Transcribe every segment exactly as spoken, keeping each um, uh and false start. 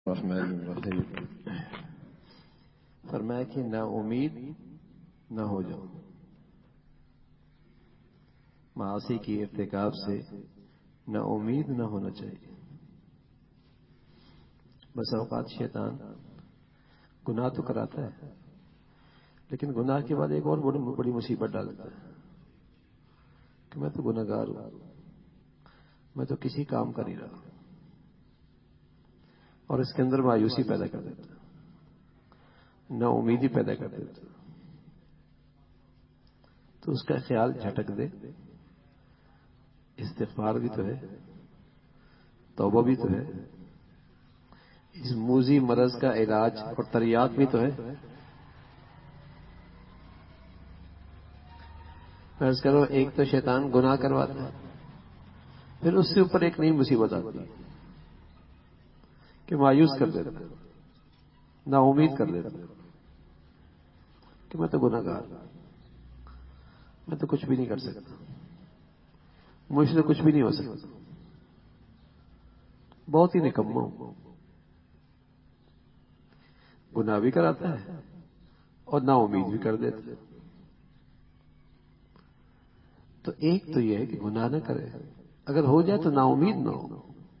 الرحمن الرحیم فرمایا کہ نا امید نہ ہو جاؤ، معاصی کی ارتکاب سے نا امید نہ ہونا چاہیے۔ بس اوقات شیطان گناہ تو کراتا ہے، لیکن گناہ کے بعد ایک اور بڑی بڑی مصیبت ڈالتا ہے کہ میں تو گناہ گار ہوں، میں تو کسی کام کا نہیں رہا، اور اس کے اندر مایوسی پیدا کر دیتا، نا امیدی پیدا کر دیتا۔ تو اس کا خیال جھٹک دے، استغفار بھی تو ہے، توبہ بھی تو ہے، اس موذی مرض کا علاج اور تریاق بھی تو ہے۔ فرض کرو ایک تو شیطان گناہ کرواتا ہے، پھر اس سے اوپر ایک نئی مصیبت آتی ہے کہ مایوس کر دیتا ہے، نا امید کر دیتا ہے کہ میں تو گناہ گار، میں تو کچھ بھی نہیں کر سکتا، مجھ سے کچھ بھی نہیں ہو سکتا، بہت ہی نکما ہوں۔ گناہ بھی کراتا ہے اور نا امید بھی کر دیتا ہے۔ تو ایک تو یہ ہے کہ گناہ نہ کرے، اگر ہو جائے تو نا امید نہ ہو۔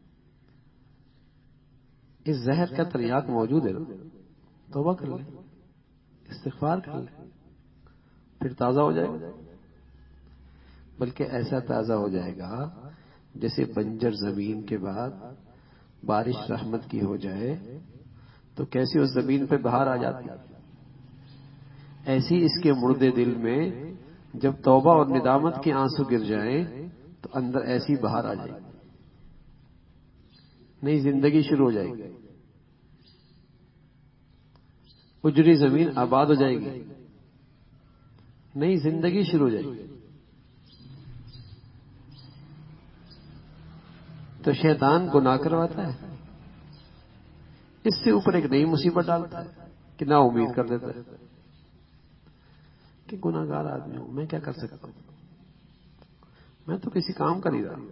اس زہر کا تریاق موجود ہے، توبہ کر لے، استغفار کر لے، پھر تازہ ہو جائے گا۔ بلکہ ایسا تازہ ہو جائے گا جیسے بنجر زمین کے بعد بارش رحمت کی ہو جائے تو کیسی اس زمین پہ بہار آ جاتی، ایسی اس کے مردے دل میں جب توبہ اور ندامت کے آنسو گر جائیں تو اندر ایسی بہار آ جائے گی، نئی زندگی شروع ہو جائے گی، اجڑی زمین آباد ہو جائے گی، نئی زندگی شروع ہو جائے گی۔ تو شیطان گناہ کرواتا ہے، اس سے اوپر ایک نئی مصیبت ڈالتا ہے کہ نا امید کر دیتا ہے کہ گناہ گار آدمی ہوں، میں کیا کر سکتا ہوں، میں تو کسی کام کا نہیں رہا،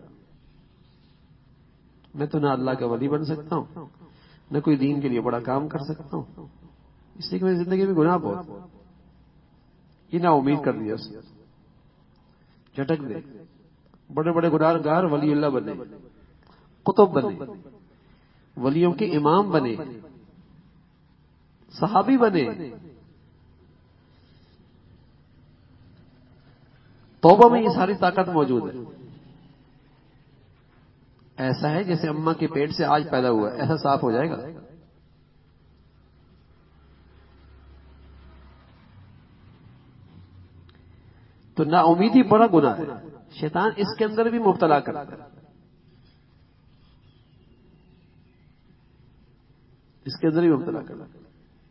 میں تو نہ اللہ کا ولی بن سکتا ہوں، نہ کوئی دین کے لیے بڑا کام کر سکتا ہوں، اس لیے کہ میری زندگی میں گناہ بہت، یہ نا امید کر دیا اس نے۔ جھٹک دے، بڑے بڑے گناہ گار ولی اللہ بنے، قطب بنے، ولیوں کے امام بنے، صحابی بنے، توبہ میں یہ ساری طاقت موجود ہے۔ ایسا ہے جیسے اماں کے پیٹ سے آج پیدا ہوا ہے، ایسا صاف ہو جائے گا۔ تو نا امیدی بڑا گناہ ہے، شیطان اس کے اندر بھی مبتلا کرتا ہے، اس کے اندر بھی مبتلا کرتا ہے۔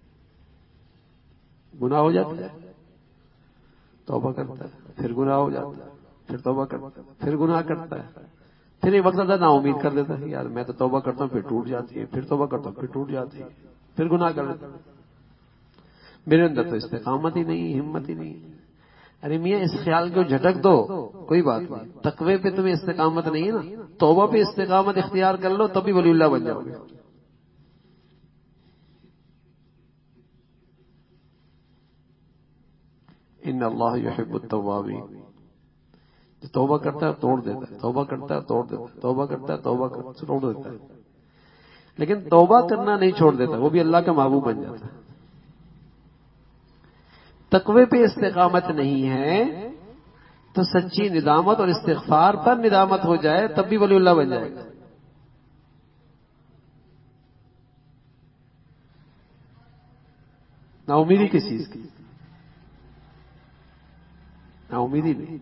گناہ ہو جاتا ہے، توبہ کرتا ہے، پھر گناہ ہو جاتا ہے، پھر توبہ کرتا ہے، پھر گناہ کرتا ہے، پھر ایک وقت آتا ہے نا امید کر دیتا ہے، یار میں تو توبہ کرتا ہوں پھر ٹوٹ جاتی ہے، پھر توبہ کرتا ہوں پھر ٹوٹ جاتی ہے، پھر گناہ کر دیتا ہے، میرے اندر تو استقامت ہی نہیں، ہمت ہی نہیں۔ ارے میاں اس خیال کو جھٹک دو، کوئی بات نہیں، تقوی پہ تمہیں استقامت نہیں ہے نا، توبہ پہ استقامت اختیار کر لو تب بھی ولی اللہ بن جاؤ گے۔ ان اللہ یحب التوابین، جو توبہ کرتا ہے توڑ دیتا ہے، توبہ کرتا ہے توڑ دیتا ہے، توبہ کرتا ہے توبہ کرتا ہے توڑ دیتا ہے، لیکن توبہ کرنا نہیں چھوڑ دیتا، وہ بھی اللہ کا محبوب بن جاتا ہے۔ تقوی پہ استقامت نہیں ہے تو سچی ندامت اور استغفار پر ندامت ہو جائے تب بھی ولی اللہ بن جائے گا۔ نا امیدی کس چیز کی؟ نا امیدی نہیں۔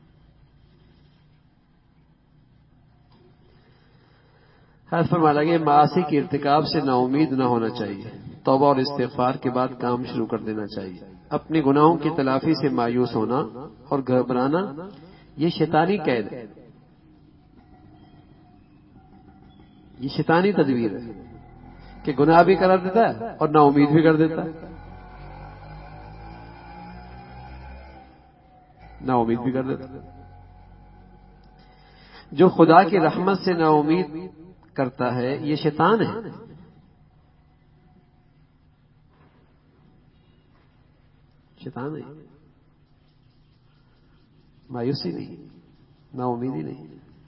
حضرت فرمایا لگے معاصی کے ارتکاب سے نا امید نہ ہونا چاہیے، توبہ اور استغفار کے بعد کام شروع کر دینا چاہیے۔ اپنے گناہوں کی تلافی سے مایوس ہونا اور گھبرانا یہ شیطانی قید ہے، یہ شیطانی تدبیر ہے کہ گناہ بھی کرا دیتا ہے اور نا امید بھی کر دیتا ہے، نا امید بھی کر دیتا ہے۔ جو خدا کی رحمت سے نا امید کرتا ہے یہ شیطان ہے، شیطان نہیں، مایوسی نہیں، نا امیدی نہیں،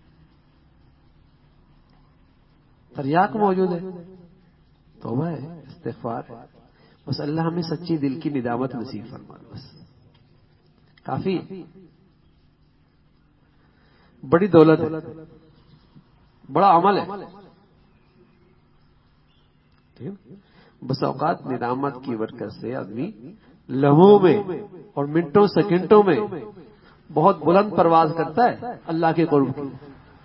تریاق موجود ہے، توبہ ہے، استغفار ہے. بس اللہ ہمیں سچی دل کی ندامت نصیب فرمائے، بس کافی. بڑی دولت ہے، بڑا عمل ہے. بس اوقات ندامت کی برکت سے آدمی لمحوں میں اور منٹوں سیکنڈوں میں بہت بلند پرواز کرتا ہے اللہ کے قرب کی.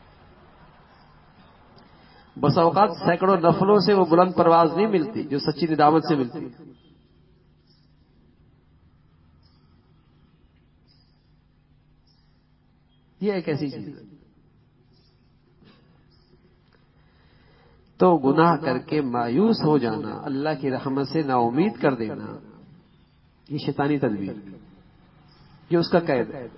بس اوقات سینکڑوں نفلوں سے وہ بلند پرواز نہیں ملتی جو سچی ندامت سے ملتی. یہ ایک ایسی چیز ہے. تو گناہ کر کے مایوس ہو جانا، اللہ کی رحمت سے نا امید کر دینا، یہ شیطانی تدبیر، یہ اس کا قید ہے.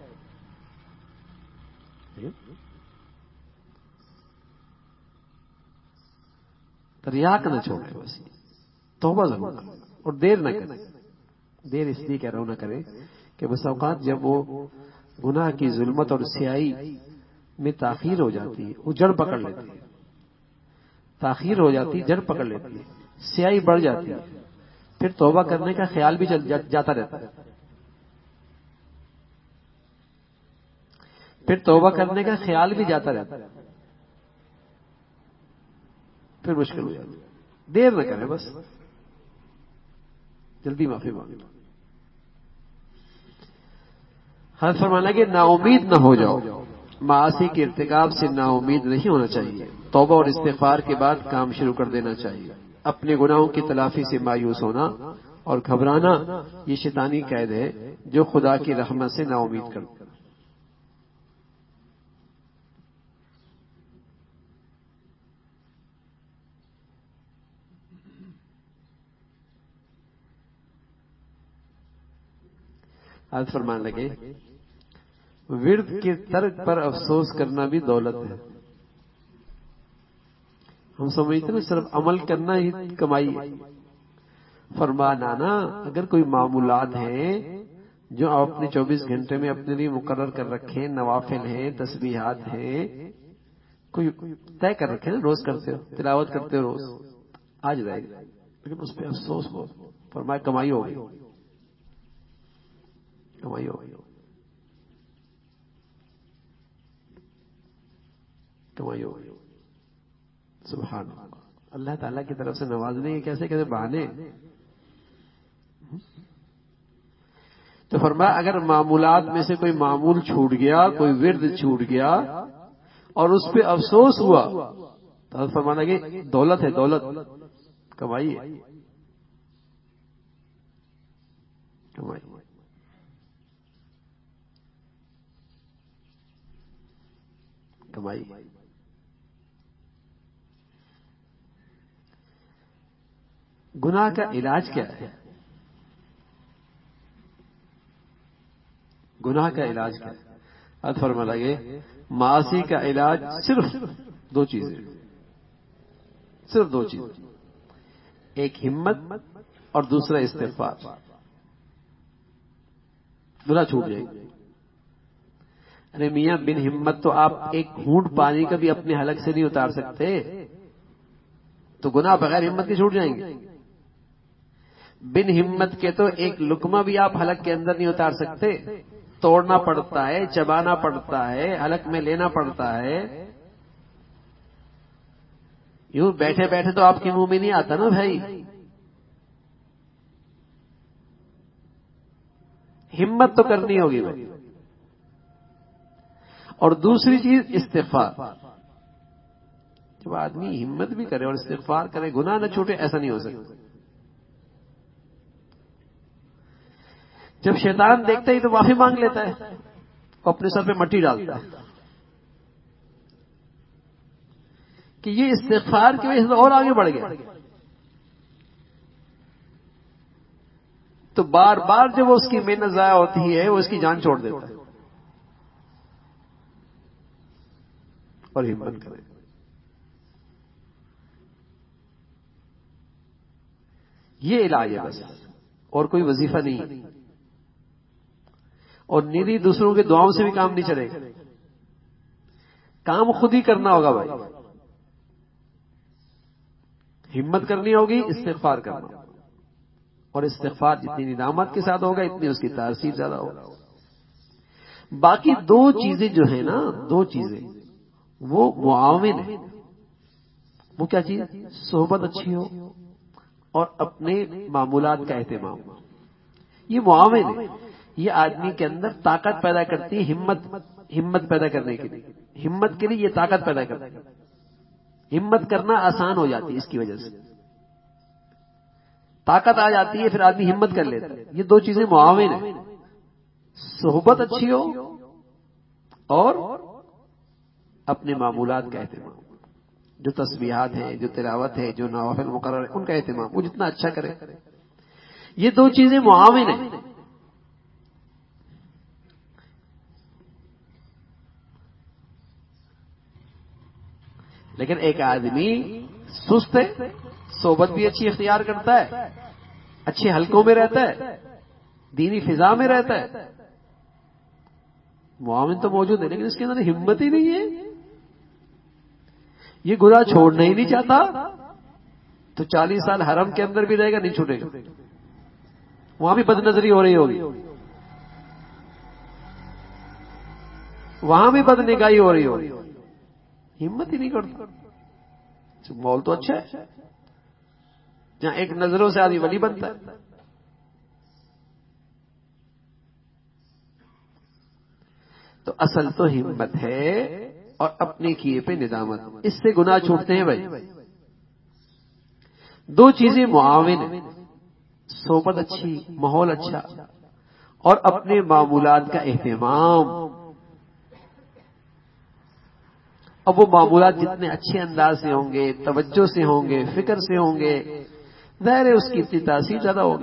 تریاق نہ چھوڑے، بس توبہ ضرور کرے اور دیر نہ کرے. دیر اس لیے کہہ رہا ہوں نہ کرے کہ بس اوقات جب وہ گناہ کی ظلمت اور سیاہی میں تاخیر ہو جاتی ہے، وہ جڑ پکڑ لیتی ہے. تاخیر ہو جاتی، جڑ پکڑ لیتی ہے، سیاہی بڑھ جاتی ہے، پھر توبہ کرنے کا خیال بھی چل جاتا رہتا ہے. پھر توبہ کرنے کا خیال بھی جاتا رہتا ہے، پھر مشکل ہو جاتی ہے. دیر نہ کرے، بس جلدی معافی مانگ لو. ہر فرمانا کہ نا امید نہ ہو جاؤ. معاصی کے ارتکاب سے نا امید نہیں ہونا چاہیے. توبہ اور استغفار کے بعد کام شروع کر دینا چاہیے. اپنے گناہوں کی تلافی سے مایوس ہونا اور گھبرانا یہ شیطانی قید ہے جو خدا کی رحمت سے نا امید کرتا. آج فرمان لگے ورد کے ترک پر افسوس کرنا بھی دولت ہے. ہم سمجھتے ہیں صرف عمل کرنا ہی کمائی ہے. فرمانا نا اگر کوئی معمولات ہیں جو آپ اپنے چوبیس گھنٹے میں اپنے لیے مقرر کر رکھے، نوافل ہیں، تسبیحات ہیں، کوئی طے کر رکھے نا، روز کرتے ہو، تلاوت کرتے ہو روز، آج رہے گا، لیکن اس پہ افسوس ہو. فرمایا کمائی ہو گئی، کمائی ہو گئی، کمائی ہو گئی. سبحان اللہ. اللہ تعالیٰ کی طرف سے نوازنے کے کیسے کیسے بہانے. تو فرمایا اگر معمولات میں سے کوئی معمول چھوٹ گیا، کوئی ورد چھوٹ گیا اور اس پہ افسوس ہوا تو فرمانا کہ دولت ہے، دولت، کمائی ہے، کمائی. کمائی. گناہ کا علاج کیا ہے؟ گناہ کا علاج کیا ہے؟ اب فرما لگے معاصی کا علاج صرف دو چیزیں، صرف دو چیزیں، ایک ہمت اور دوسرا استغفار. گناہ چھوٹ جائے گا. ارے میاں بن ہمت تو آپ ایک گھونٹ پانی کا بھی اپنے حلق سے نہیں اتار سکتے، تو گناہ بغیر ہمت کے چھوٹ جائیں گے. بن ہمت کے تو ایک لقمہ بھی آپ حلق کے اندر نہیں اتار سکتے، توڑنا پڑتا ہے، چبانا پڑتا ہے، حلق میں لینا پڑتا ہے. یوں بیٹھے بیٹھے تو آپ کے منہ میں نہیں آتا نا بھائی. ہمت تو کرنی ہوگی بھائی. اور دوسری چیز استغفار. جب آدمی ہمت بھی کرے اور استغفار کرے، گناہ نہ چھوٹے، ایسا نہیں ہو سکتا. جب شیطان دیکھتا ہی تو معافی مانگ لیتا ہے اور اپنے سر پہ مٹی ڈالتا ہے کہ یہ استغفار کی وجہ سے اور آگے بڑھ گیا. تو بار بار جب وہ اس کی محنت ضائع ہوتی ہے وہ اس کی جان چھوڑ دیتا ہے. اور ہمت کرے. یہ علاج ہے بس، اور کوئی وظیفہ نہیں. اور نیری دوسروں کے دعاؤں سے بھی کام نہیں چلے گا، کام خود ہی کرنا ہوگا بھائی، ہمت کرنی ہوگی، استغفار کرنا ہوگا، اور استغفار جتنی ندامت کے ساتھ ہوگا اتنی اس کی تاثیر زیادہ ہوگا۔ باقی دو چیزیں جو ہیں نا، دو چیزیں وہ معاون ہیں۔ وہ کیا چیز؟ صحبت اچھی ہو اور اپنے معمولات کا اہتمام، یہ معاون ہے۔ یہ آدمی کے اندر طاقت پیدا کرتی ہے، ہمت ہمت پیدا کرنے کے لیے، ہمت کے لیے یہ طاقت پیدا کرتی ہے، ہمت کرنا آسان ہو جاتی ہے اس کی وجہ سے، طاقت آ جاتی ہے، پھر آدمی ہمت کر لیتا ہے۔ یہ دو چیزیں معاون ہیں، صحبت اچھی ہو اور اپنے معمولات کا اہتمام، جو تسبیحات ہیں، جو تلاوت ہے، جو نوافل مقرر ہے، ان کا اہتمام وہ جتنا اچھا کرے۔ یہ دو چیزیں معاون ہیں۔ لیکن ایک آدمی سست ہے، صحبت بھی اچھی اختیار کرتا ہے، اچھے حلقوں میں رہتا ہے، دینی فضا میں رہتا ہے، معاون تو موجود ہے لیکن اس کے اندر ہمت ہی نہیں ہے، یہ گناہ چھوڑنا ہی نہیں چاہتا، تو چالیس سال حرم کے اندر بھی رہے گا، نہیں چھوٹے گا، وہاں بھی بد نظری ہو رہی ہوگی، وہاں بھی بد نگاہی ہو رہی ہوگی، ہمت ہی نہیں کرتا۔ مول تو اچھا ہے جہاں ایک نظروں سے آدمی ولی بنتا ہے۔ تو اصل تو ہمت ہے اور اپنے کیے پہ ندامت، اس سے گناہ چھوٹتے ہیں بھائی۔ دو چیزیں معاون ہیں، صحبت اچھی، ماحول اچھا، اور اپنے معمولات کا اہتمام۔ اب وہ معمولات جتنے اچھے انداز سے ہوں گے، توجہ سے ہوں گے، فکر سے ہوں گے، ظاہر ہے اس کی اتنی تاثیر زیادہ ہوگی،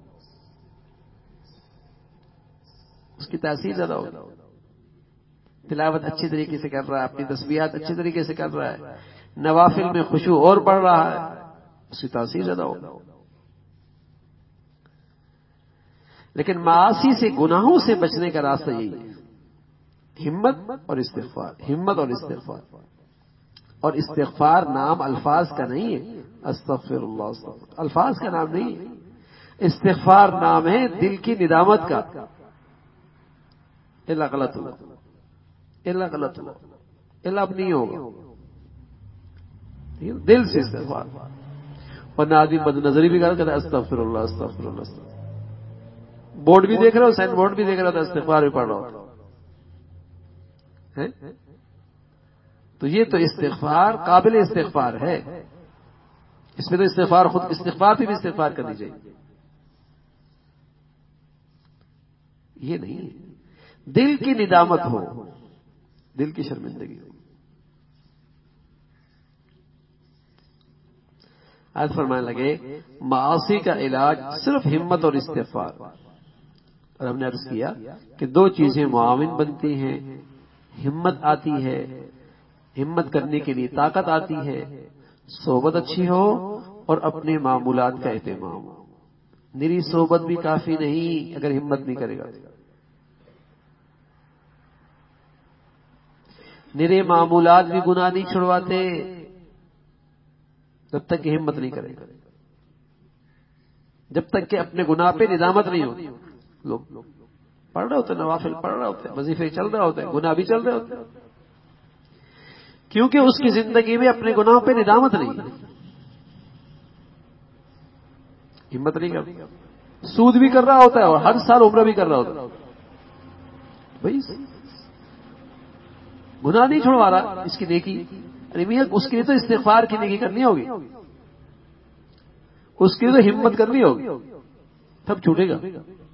اس کی تاثیر زیادہ ہوگی۔ تلاوت اچھی طریقے سے کر رہا ہے، اپنی تسبیحات اچھی طریقے سے کر رہا ہے، نوافل میں خشوع اور بڑھ رہا ہے، اس کی تاثیر زیادہ ہوگی۔ لیکن معاصی سے، گناہوں سے بچنے کا راستہ یہی ہے، ہمت اور استغفار، ہمت اور استغفار۔ اور استغفار نام الفاظ کا نہیں ہے، استغفر اللہ استغفر الفاظ کا نام نہیں ہے، استغفار نام ہے دل کی ندامت کا۔ اللہ غلط ہوا، اللہ غلط ہوا، اللہ اب نہیں ہوگا، دل سے استغفار۔ ورنہ آدمی بد نظری بھی کر کہتا استغفر اللہ استغفر اللہ استغفر، بورڈ بھی دیکھ رہا ہو، سائن بورڈ بھی دیکھ رہا تھا، استغفار بھی پڑھ رہا ہو، تو یہ تو استغفار قابل استغفار ہے، اس میں تو استغفار خود استغفار پہ بھی استغفار کرنی چاہیے، یہ نہیں ہے۔ دل کی ندامت ہو، دل کی شرمندگی ہو۔ آج فرمانے لگے معاصی کا علاج صرف ہمت اور استغفار، اور ہم نے عرض کیا کہ دو چیزیں معاون بنتی ہیں، ہمت آتی ہے، ہمت کرنے کے لیے طاقت آتی ہے، صحبت اچھی ہو اور اپنے معمولات کا اہتمام۔ نری صحبت بھی کافی نہیں اگر ہمت نہیں کرے گا، نرے معمولات بھی گناہ نہیں چھڑواتے جب تک کہ ہمت نہیں کرے گا، جب تک کہ اپنے گناہ پہ ندامت نہیں ہوتی۔ لوگ پڑھ رہے ہوتے، نوافل پڑھ رہے ہوتے، وظیفے چل رہے ہوتے، گناہ بھی چل رہے ہوتے، کیونکہ اس کی زندگی میں اپنے گناہوں پہ ندامت نہیں ہے، ہمت نہیں کرتا، سود بھی کر رہا ہوتا ہے اور ہر سال عمرہ بھی کر رہا ہوتا ہے، بھائی گناہ نہیں چھڑوا رہا، اس کی نیکی، ارے میاں اس کے لیے تو استغفار کی نیکی کرنی ہوگی، اس کے لیے تو ہمت کرنی ہوگی، تب چھوٹے گا۔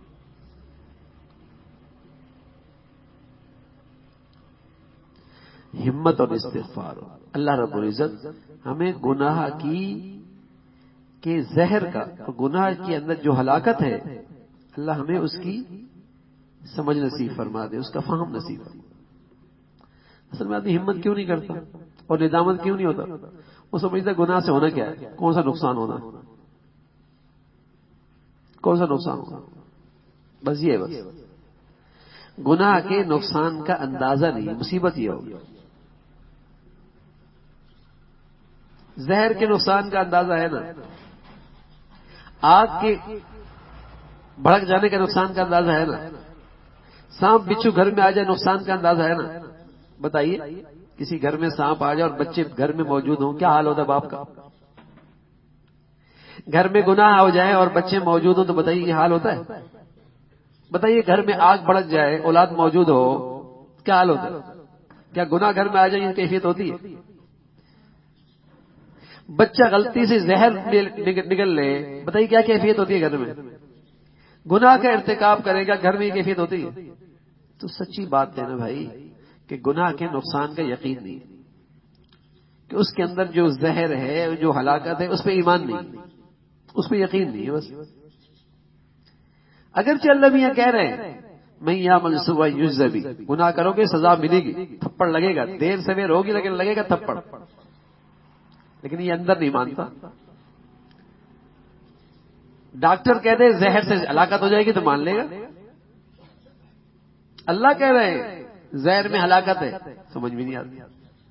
ہمت اور استغفار، اللہ رب العزت ہمیں گناہ کی کے زہر کا، گناہ کے اندر جو ہلاکت ہے، اللہ ہمیں اس کی سمجھ نصیب فرما دے، اس کا فہم نصیب فرما دے۔ اصل میں آدمی ہمت کیوں نہیں کرتا اور ندامت کیوں نہیں ہوتا؟ وہ سمجھتا گناہ سے ہونا کیا ہے، کون سا نقصان ہونا، کون سا نقصان ہونا، بس یہ ہے بس۔ گناہ کے نقصان کا اندازہ نہیں، مصیبت یہ ہوگی. زہر کے نقصان کا اندازہ ہے نا، آگ کے بھڑک جانے کے نقصان کا اندازہ ہے نا، سانپ بچھو گھر میں آ جائے نقصان کا اندازہ ہے نا. بتائیے کسی گھر میں سانپ آ جائے اور بچے گھر میں موجود ہوں، کیا حال ہوتا ہے باپ کا؟ گھر میں گناہ ہو جائے اور بچے موجود ہوں تو بتائیے یہ حال ہوتا ہے؟ بتائیے گھر میں آگ بھڑک جائے اولاد موجود ہو کیا حال ہوتا ہے؟ کیا گناہ گھر میں آ جائے یہ کیفیت ہوتی ہے؟ بچہ غلطی سے زہر نگل لے، بتائیے کیا کیفیت ہوتی ہے گھر میں؟ گناہ کا ارتکاب کرے گا گھر میں یہ کیفیت ہوتی ہے؟ تو سچی بات ہے نا بھائی کہ گناہ کے نقصان کا یقین نہیں، کہ اس کے اندر جو زہر ہے جو ہلاکت ہے اس پہ ایمان نہیں، اس پہ یقین نہیں ہے. بس اگرچہ اللہ میاں کہہ رہے ہیں میں یعمل سوء یجزی بہ، گناہ کرو گے سزا ملے گی، تھپڑ لگے گا، دیر سویر ہوگی لیکن لگے گا تھپڑ، لیکن یہ اندر نہیں مانتا. ڈاکٹر کہتے ہیں زہر سے ہلاکت ہو جائے گی تو مان لے گا. اللہ کہہ رہے ہیں زہر میں ہلاکت ہے، سمجھ میں نہیں آتی.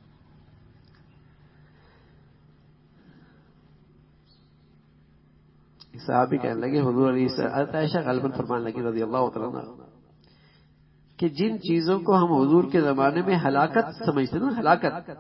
صحابی کہنے لگے حضور علیہ عائشہ غالباً فرمانے لگی رضی اللہ تعالیٰ عنہ کہ جن چیزوں کو ہم حضور کے زمانے میں ہلاکت سمجھتے نا، ہلاکت،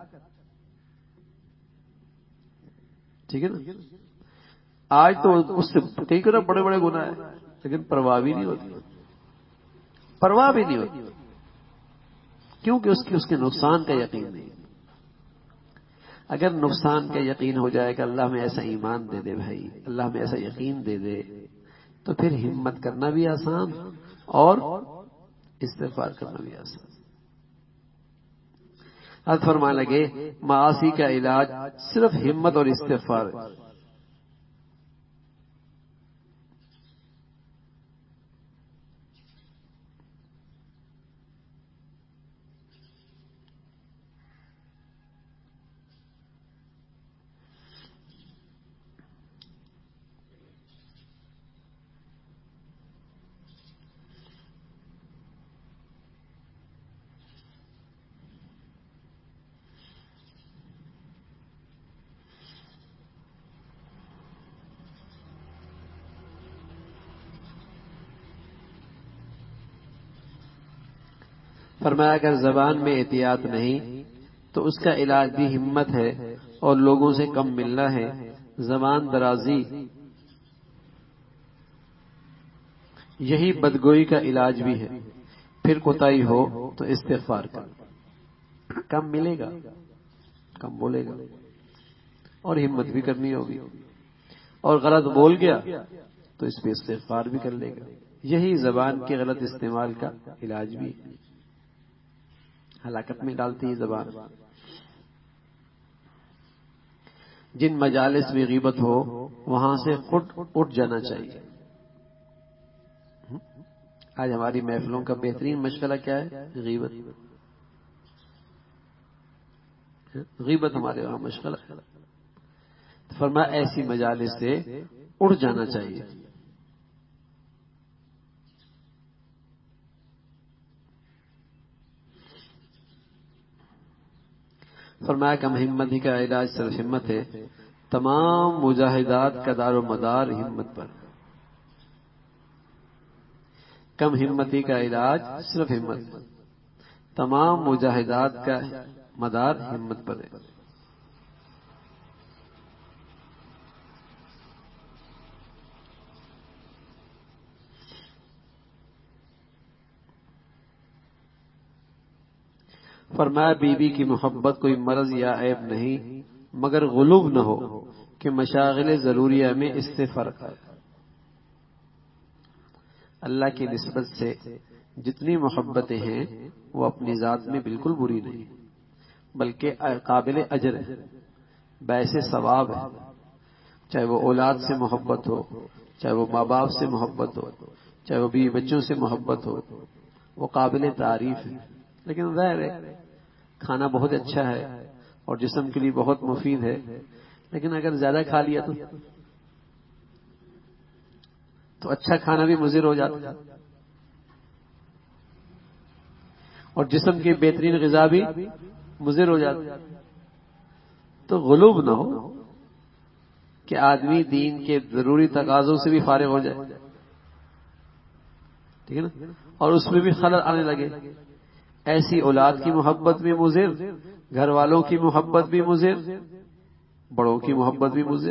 ٹھیک ہے نا، آج تو اس سے کئی طرح بڑے بڑے گناہ ہیں لیکن پرواہ بھی نہیں ہوتی، پرواہ بھی نہیں ہوتی، کیونکہ اس کی اس کے نقصان کا یقین نہیں. اگر نقصان کا یقین ہو جائے کہ اللہ میں ایسا ایمان دے دے بھائی، اللہ میں ایسا یقین دے دے، تو پھر ہمت کرنا بھی آسان اور استغفار کرنا بھی آسان. حضرت فرمانے لگے معاصی کا علاج صرف ہمت اور استغفار ہے. فرمایا اگر زبان میں احتیاط نہیں تو اس کا علاج بھی ہمت ہے اور لوگوں سے کم ملنا ہے. زبان درازی یہی بدگوئی کا علاج بھی ہے. پھر کوتاہی ہو تو استغفار کر، کم ملے گا، کم بولے گا، اور ہمت بھی کرنی ہوگی، اور غلط بول گیا تو اس پہ استغفار بھی کر لے گا. یہی زبان کے غلط استعمال کا علاج بھی ہے، ہلاکت میں ڈالتی ہے زبان. جن مجالس میں غیبت ہو وہاں سے خود اٹھ جانا چاہیے. آج ہماری محفلوں کا بہترین مشغلہ کیا ہے؟ غیبت. غیبت ہمارے وہاں مشغلہ ہے. فرمایا ایسی مجالس سے اٹھ جانا چاہیے. فرمایا کم ہمتی کا علاج صرف ہمت ہے. تمام مجاہدات کا دار و مدار ہمت پر. کم ہمتی کا علاج صرف ہمت، تمام مجاہدات کا مدار ہمت پر ہے. فرمایا بی بی کی محبت کوئی مرض یا عیب نہیں مگر غلوب نہ ہو کہ مشاغل ضروریہ میں اس سے فرق ہے. اللہ کی نسبت سے جتنی محبتیں ہیں وہ اپنی ذات میں بالکل بری نہیں بلکہ قابل اجر ہے، باعث ثواب ہے. چاہے وہ اولاد سے محبت ہو، چاہے وہ ماں باپ سے محبت ہو، چاہے وہ بیوی بچوں سے محبت ہو، وہ قابل تعریف ہے. لیکن ظاہر ہے کھانا بہت اچھا ہے اور جسم کے لیے بہت مفید ہے، لیکن اگر زیادہ کھا لیا تو تو اچھا کھانا بھی مضر ہو جاتا ہے. اور جسم کی بہترین غذا بھی مضر ہو جاتی ہے۔ تو غلوب نہ ہو کہ آدمی دین کے ضروری تقاضوں سے بھی فارغ ہو جائے، ٹھیک ہے نا، اور اس میں بھی خلل آنے لگے۔ ایسی اولاد کی محبت بھی مضر، گھر والوں کی محبت بھی مضر، بڑوں کی محبت بھی مضر،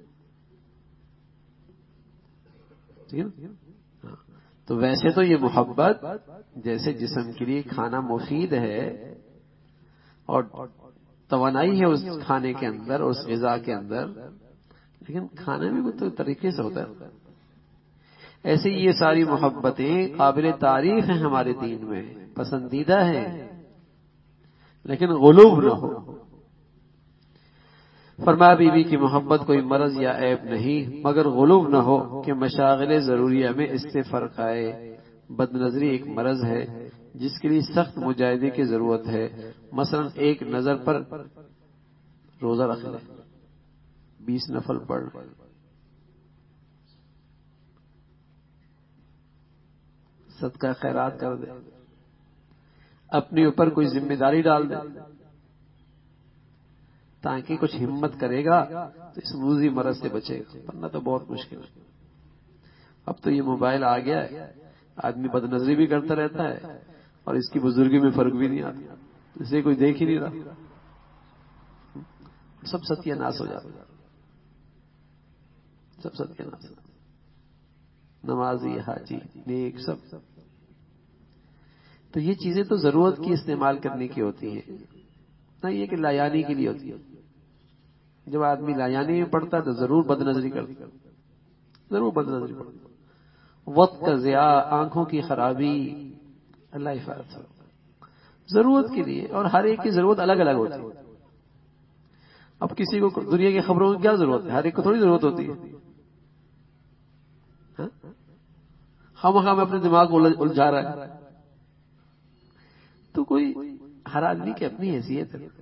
ٹھیک ہے نا۔ تو ویسے تو یہ محبت جیسے جسم کے لیے کھانا مفید ہے اور توانائی ہے اس کھانے کے اندر، اس غذا کے اندر، لیکن کھانا بھی تو طریقے سے ہوتا ہے۔ ایسے یہ ساری محبتیں قابل تعریف ہیں ہمارے دین میں، پسندیدہ ہیں، لیکن غلوب نہ ہو۔ فرمایا بی بی کی محبت کوئی مرض یا عیب نہیں، مگر غلوب نہ ہو کہ مشاغل ضروریہ میں اس سے فرق آئے۔ بد نظری ایک مرض ہے جس کے لیے سخت مجاہدے کی ضرورت ہے۔ مثلا ایک نظر پر روزہ رکھ لے، بیس نفل پڑھ لے، صدقہ خیرات کر دے، اپنے اوپر کوئی ذمہ داری ڈال دے تاکہ کچھ ہمت کرے گا تو اس موذی مرض سے بچے گا، ورنہ تو بہت مشکل ہے۔ اب تو یہ موبائل آ گیا ہے، آدمی بد نظری بھی کرتا رہتا ہے اور اس کی بزرگی میں فرق بھی نہیں آتا، اسے کوئی دیکھ ہی نہیں رہا، سب ستیہ ناش ہو جاتا، سب ستیہ ناش، نمازی، حاجی، نیک، سب۔ تو یہ چیزیں تو ضرورت کی استعمال کرنے کی ہوتی ہیں، نہ یہ کہ لایانی کے لیے ہوتی ہے۔ جب آدمی لایانی میں پڑتا ہے تو ضرور بد نظری کرتا، ضرور بد نظری پڑتا، وقت کا ضیاع، آنکھوں کی خرابی، اللہ حفاظت کرے۔ ضرورت کے لیے، اور ہر ایک کی ضرورت الگ الگ ہوتی ہے۔ اب کسی کو دنیا کی خبروں کی کیا ضرورت ہے؟ ہر ایک کو تھوڑی ضرورت ہوتی ہے۔ ہم ہم اپنے دماغ کو الجھا رہا ہے، تو کوئی ہر آدمی کی اپنی حیثیت ہے،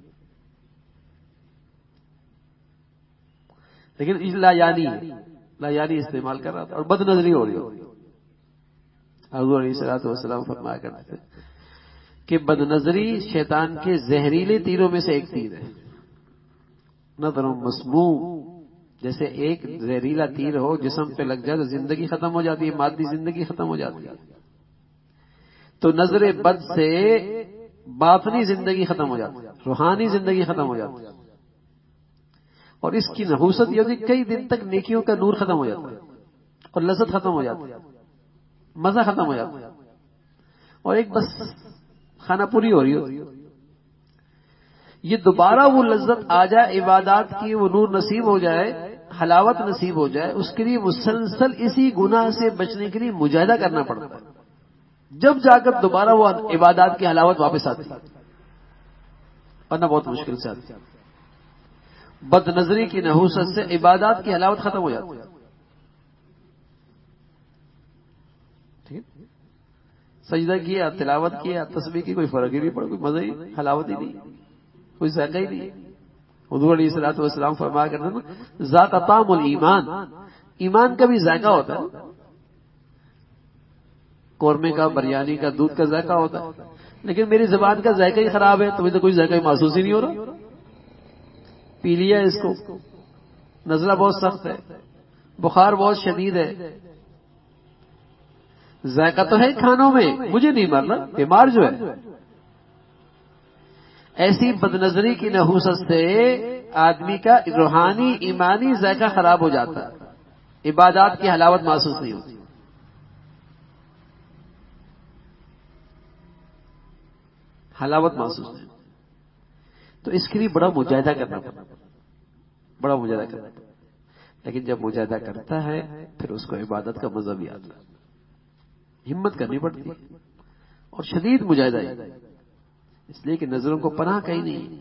لیکن لا یعنی لا یعنی استعمال کر رہا تھا اور بد نظری ہو رہی ہو۔ حضور علیہ الصلوۃ والسلام فرمایا کرتے تھے کہ بد نظری شیطان کے زہریلے تیروں میں سے ایک تیر ہے۔ نظر مسموم، جیسے ایک زہریلا تیر ہو جسم پہ لگ جائے تو زندگی ختم ہو جاتی ہے، مادی زندگی ختم ہو جاتی ہے۔ تو نظر بد سے باطنی زندگی ختم ہو جاتی ہے، روحانی زندگی ختم ہو جاتی ہے، اور اس کی نحوست یہ ہوتی ہے کئی دن تک نیکیوں کا نور ختم ہو جاتا ہے اور لذت ختم ہو جاتی ہے، مزہ ختم ہو جاتا ہے، اور ایک بس کھانا پوری ہو رہی ہوتی ہے۔ یہ دوبارہ وہ لذت آ جائے، عبادات کی وہ نور نصیب ہو جائے، حلاوت نصیب ہو جائے، اس کے لیے مسلسل اسی گناہ سے بچنے کے لیے مجاہدہ کرنا پڑتا ہے، جب جا کر دوبارہ وہ عبادات کی حلاوت واپس آتی ہے، ورنہ بہت مشکل سے آتی ہے۔ بد نظری کی نحوست سے عبادات کی حلاوت ختم ہو جاتی ہے، ٹھیک، سجدہ کیا، تلاوت کیا، تسبیح کی، کوئی فرق ہی نہیں پڑا، کوئی مزہ ہی، حلاوت ہی نہیں، کوئی ذائقہ ہی نہیں۔ حضور علیہ الصلوۃ والسلام فرمایا کرتے ہیں ذاق طعم الایمان، ایمان کا بھی ذائقہ ہوتا ہے، قورمے کا، بریانی کا، دودھ کا ذائقہ ہوتا ہے، لیکن میری زبان کا ذائقہ ہی خراب ہے، تمہیں تو کوئی ذائقہ محسوس ہی نہیں ہو رہا، پی لیا اس کو، نزلہ بہت سخت ہے، بخار بہت شدید ہے، ذائقہ تو ہے کھانوں میں، مجھے نہیں مرنا، بیمار جو ہے۔ ایسی بد نظری کی نحوست سے آدمی کا روحانی ایمانی ذائقہ خراب ہو جاتا ہے، عبادات کی حلاوت محسوس نہیں ہوتی، حلاوت محسوس نہیں، تو اس کے لیے بڑا مجاہدہ کرنا پڑتا ہے، بڑا مجاہدہ کرنا پڑتا ہے، لیکن جب مجاہدہ کرتا ہے پھر اس کو عبادت کا مزہ بھی آتا ہے، ہمت کرنی پڑتی ہے اور شدید مجاہدہ ہے، اس لیے کہ نظروں کو پناہ کہیں نہیں،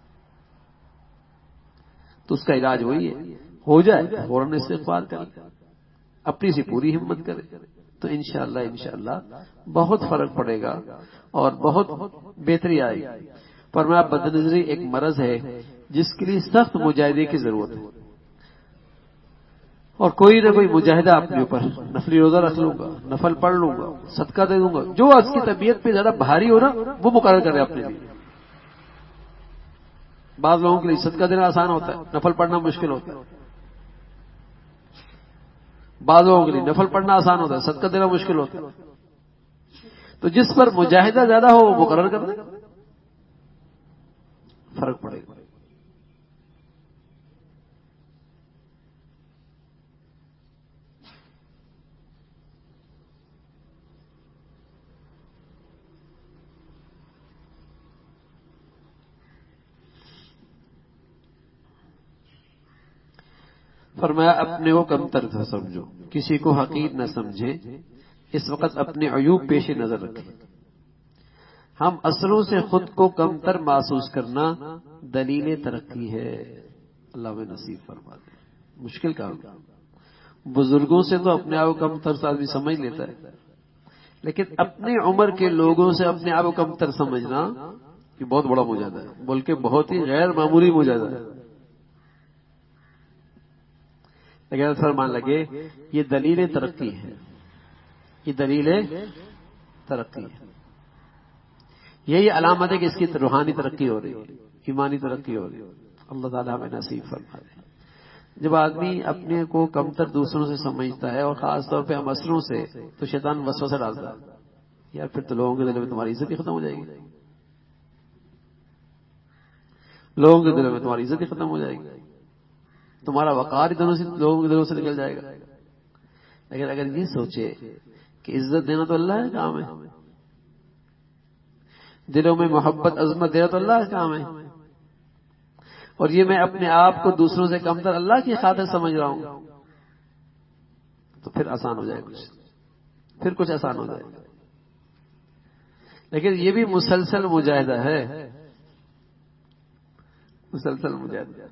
تو اس کا علاج وہی ہے، ہو جائے فوراً استغفار کرے، اپنی سی پوری ہمت کرے، تو انشاءاللہ انشاءاللہ بہت فرق پڑے گا اور بہت بہتری آئے گی۔ فرمایا بد نظری ایک مرض ہے جس کے لیے سخت مجاہدے کی ضرورت ہے۔ اور کوئی نہ کوئی مجاہدہ اپنے اوپر، نفلی روزہ رکھ لوں گا، نفل پڑھ لوں گا، صدقہ دے دوں گا، جو اس کی طبیعت پہ زیادہ بھاری ہو نا وہ مقرر کرے اپنے لیے۔ بعض لوگوں کے لیے صدقہ دینا آسان ہوتا ہے، نفل پڑھنا مشکل ہوتا ہے۔ بعض لوگوں کے لیے نفل پڑھنا آسان ہوتا ہے، صدقہ دینا مشکل ہوتا ہے۔ تو جس پر مجاہدہ زیادہ ہو وہ مقرر کر دے، فرق پڑے گا۔ فرمایا اپنے کو کمتر نہ سمجھو، کسی کو حقیر نہ سمجھے، اس وقت اپنے عیوب پیش نظر رکھیں۔ ہم اثروں سے خود کو کمتر محسوس کرنا دلیل ترقی ہے۔ اللہ میں نصیب فرما دے۔ مشکل کام ہے، بزرگوں سے تو اپنے آپ کو کمتر آدمی سمجھ لیتا ہے، لیکن اپنی عمر کے لوگوں سے اپنے آپ کو کمتر سمجھنا یہ بہت بڑا مجاہدہ ہے، بلکہ بہت ہی غیر معمولی مجاہدہ ہے۔ لیکن فرمان لگے یہ دلیل ترقی ہے، یہ دلیل ترقی ہے، یہی علامت ہے کہ اس کی روحانی ترقی ہو رہی ہے، ایمانی ترقی ہو رہی ہے۔ اللہ تعالیٰ ہمیں نصیب فرما دے۔ جب آدمی اپنے کو کمتر دوسروں سے سمجھتا ہے، اور خاص طور پہ ہم اثروں سے، تو شیطان وسوسہ ڈالتا ہے، یار پھر تو لوگوں کے دلوں میں تمہاری عزت ہی ختم ہو جائے گی، لوگوں کے دلوں میں تمہاری عزت ہی ختم ہو جائے گی، تمہارا وقار دنوں سے لوگوں کے دلوں سے نکل جائے گا۔ لیکن اگر یہ سوچے کہ عزت دینا تو اللہ کا کام ہے، دلوں میں محبت عظمت دینا تو اللہ کا کام ہے، اور یہ میں اپنے آپ کو دوسروں سے کمتر اللہ کی خاطر سمجھ رہا ہوں، تو پھر آسان ہو جائے کچھ، پھر کچھ آسان ہو جائے گا۔ لیکن یہ بھی مسلسل مجاہدہ ہے، مسلسل مجاہدہ۔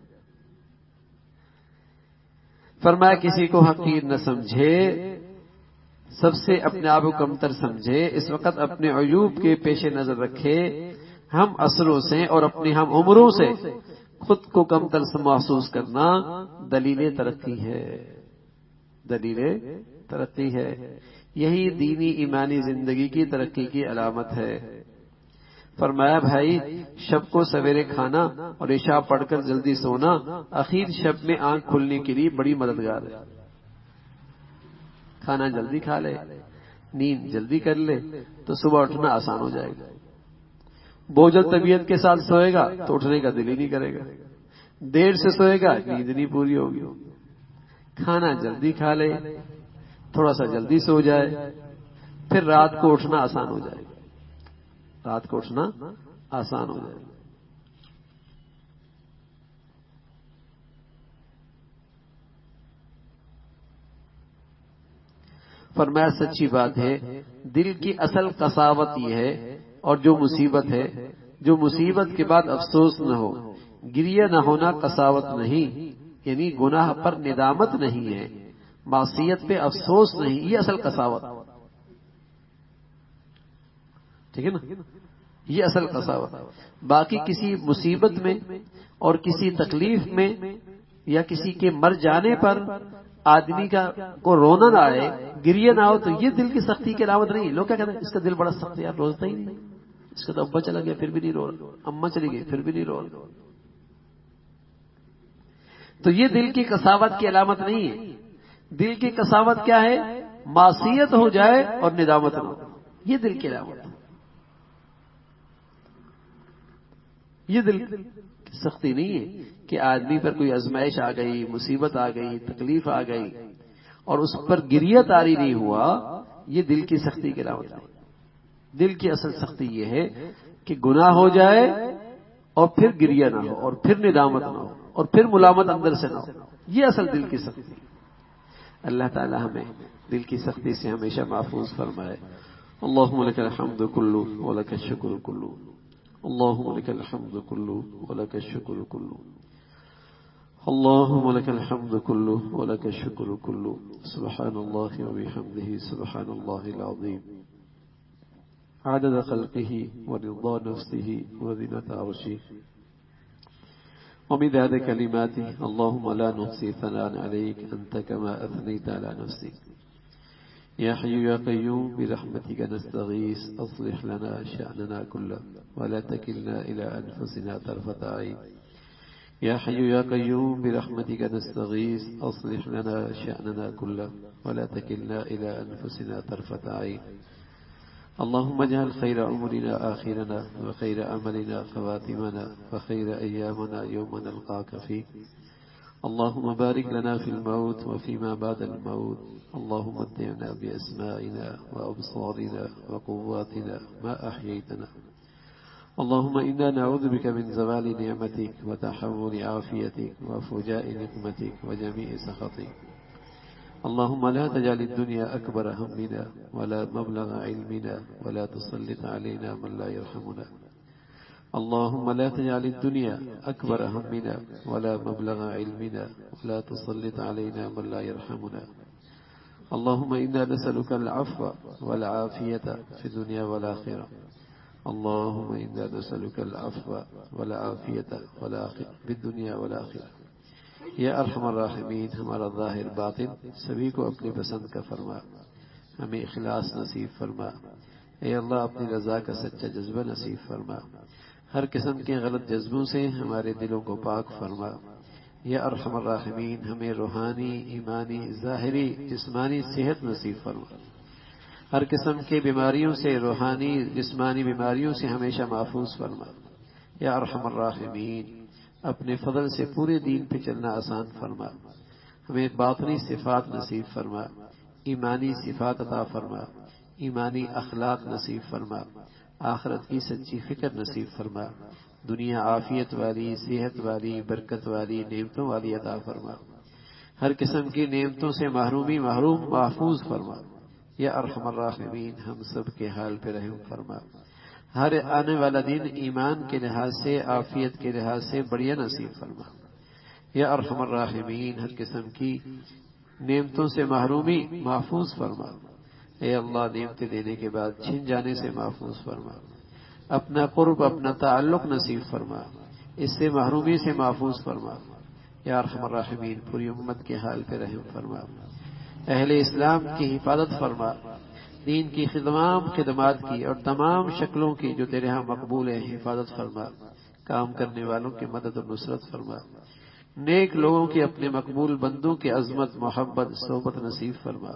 فرمایا کسی کو حقیر نہ سمجھے، سب سے اپنے آپ کو کمتر سمجھے، اس وقت اپنے عیوب کے پیش نظر رکھے، ہم اثروں سے اور اپنی ہم عمروں سے خود کو کمتر محسوس کرنا دلیل ترقی ہے، دلیل ترقی ہے، یہی دینی ایمانی زندگی کی ترقی کی علامت ہے۔ فرمایا بھائی شب کو سویرے کھانا اور عشاء پڑھ کر جلدی سونا اخیر شب میں آنکھ کھلنے کے لیے بڑی مددگار ہے۔ کھانا جلدی کھا لے، نیند جلدی کر لے تو صبح اٹھنا آسان ہو جائے گا۔ بوجھل طبیعت کے ساتھ سوئے گا تو اٹھنے کا دل ہی نہیں کرے گا، دیر سے سوئے گا نیند نہیں پوری ہوگی۔ کھانا جلدی کھا لے، تھوڑا سا جلدی سو جائے، پھر رات کو اٹھنا آسان ہو جائے گا، رات کو اٹھنا آسان ہو جائے گا۔ فرمایا سچی بات ہے، دل کی اصل قساوت یہ ہے، اور جو مصیبت ہے، جو مصیبت کے بعد افسوس نہ ہو، گریہ نہ ہونا قساوت نہیں، یعنی گناہ پر ندامت نہیں ہے، معصیت پہ افسوس نہیں، یہ اصل قساوت، ٹھیک ہے نا، یہ اصل قساوت۔ باقی کسی مصیبت میں اور کسی تکلیف میں یا کسی کے مر جانے پر آدمی کا کو رونا نہ آئے، گریہ نہ ہو، تو یہ دل کی سختی کی علامت نہیں۔ لوگ کیا کہتے ہیں اس کا دل بڑا سخت ہے، یار روتا ہی نہیں، اس کا تو ابا چلا گیا پھر بھی نہیں رو رہا، اماں چلی گئی پھر بھی نہیں رو رہا، تو یہ دل کی قساوت کی علامت نہیں ہے۔ دل کی قساوت کیا ہے؟ معصیت ہو جائے اور ندامت نہ ہو، یہ دل کی علامت ہے، یہ دل کی سختی نہیں ہے کہ آدمی پر کوئی آزمائش آ گئی، مصیبت آ گئی، تکلیف آ گئی اور اس پر گریہ طاری نہیں ہوا، یہ دل کی سختی کی علامت نہیں۔ دل کی اصل سختی یہ ہے کہ گناہ ہو جائے اور پھر گریہ نہ ہو اور پھر ندامت نہ ہو اور پھر ملامت اندر سے نہ ہو، یہ اصل دل کی سختی ہے۔ اللہ تعالی ہمیں دل کی سختی سے ہمیشہ محفوظ فرمائے۔ اللہم لک الحمد کلو ولک الشکر کلو، اللہم لک الحمد کلو ولک الشکر کلو، اللہم لک الحمد کلو ولک الشکر کلو، سبحان اللہ وبحمدہ، سبحان اللہ العظیم، عدد خلقہ ورضا نفسہ وزنة عرشہ ومداد كلماته اللهم لا نحصي ثناء عليك أنت كما أثنيت على نفسك. يا حي يا قيوم برحمتك نستغيث أصلح لنا شأننا كله ولا تكلنا إلى أنفسنا طرفة عين. يا حي يا قيوم برحمتك نستغيث أصلح لنا شأننا كله ولا تكلنا إلى أنفسنا طرفة عين. اللهم اجعل خير عمرنا آخرنا وخير عملنا خواتمنا وخير أيامنا يوم نلقاك فيه. اللهم بارك لنا في الموت وفيما بعد الموت. اللهم متعنا بأسمائنا وأبصارنا وقواتنا ما أحييتنا. اللهم إنا نعوذ بك من زوال نعمتك وتحول عافيتك وفجاء نقمتك وجميع سخطك. اللهم لا تجعل الدنيا أكبر همنا ولا مبلغ علمنا ولا تسلط علينا من لا يرحمنا. اللهم لا تجعل الدنيا أكبر همنا ولا مبلغ علمنا ولا تسلط علينا من لا يرحمنا. اللهم إنا نسألك العفو والعافية في الدنيا والآخرة. اللهم إنا نسألك العفو والعافية في الدنيا والآخرة. یا ارحم الراحمین، ہمارا ظاہر باطن سبھی کو اپنی پسند کا فرما، ہمیں اخلاص نصیب فرما۔ اے اللہ اپنی رضا کا سچا جذبہ نصیب فرما، ہر قسم کے غلط جذبوں سے ہمارے دلوں کو پاک فرما۔ یا ارحم الراحمین، ہمیں روحانی، ایمانی، ظاہری، جسمانی صحت نصیب فرما، ہر قسم کی بیماریوں سے، روحانی جسمانی بیماریوں سے ہمیشہ محفوظ فرما۔ یا ارحم الراحمین، اپنے فضل سے پورے دین پہ چلنا آسان فرما، ہمیں باطنی صفات نصیب فرما، ایمانی صفات عطا فرما، ایمانی اخلاق نصیب فرما، آخرت کی سچی فکر نصیب فرما، دنیا عافیت والی، صحت والی، برکت والی، نعمتوں والی عطا فرما، ہر قسم کی نعمتوں سے محرومی محروم محفوظ فرما۔ یا ارحم الراحمین، ہم سب کے حال پہ رحم فرما، ہر آنے والا دن ایمان کے لحاظ سے، عافیت کے لحاظ سے بڑھیا نصیب فرما۔ یا ارحم الراحمین، ہر قسم کی نعمتوں سے محرومی محفوظ فرما۔ اے اللہ، نعمتیں دینے کے بعد چھن جانے سے محفوظ فرما، اپنا قرب، اپنا تعلق نصیب فرما، اس سے محرومی سے محفوظ فرما۔ یا ارحم الراحمین، پوری امت کے حال پہ رحم فرما، اہل اسلام کی حفاظت فرما، دین کی تمام خدمات کی اور تمام شکلوں کی جو تیرے ہاں مقبول ہیں حفاظت فرما، کام کرنے والوں کی مدد اور نصرت فرما، نیک لوگوں کی اپنے مقبول بندوں کی عظمت، محبت، صحبت نصیب فرما،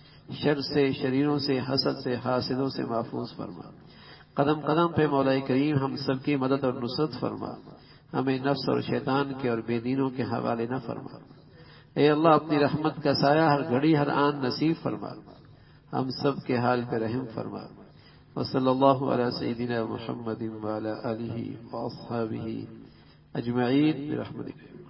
شر سے، شریروں سے، حسد سے، حاسدوں سے محفوظ فرما، قدم قدم پہ مولا کریم ہم سب کی مدد اور نصرت فرما، ہمیں نفس اور شیطان کے اور بے دینوں کے حوالے نہ فرما۔ اے اللہ، اپنی رحمت کا سایہ ہر گھڑی ہر آن نصیب فرما، ہم سب کے حال پہ رحم فرما۔ وصلی اللہ علی سیدنا محمد وعلی آلہ واصحابہ اجمعین برحمتک۔